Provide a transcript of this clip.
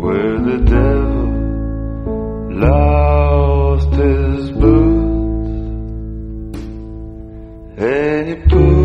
where the devil lost his boots, and he put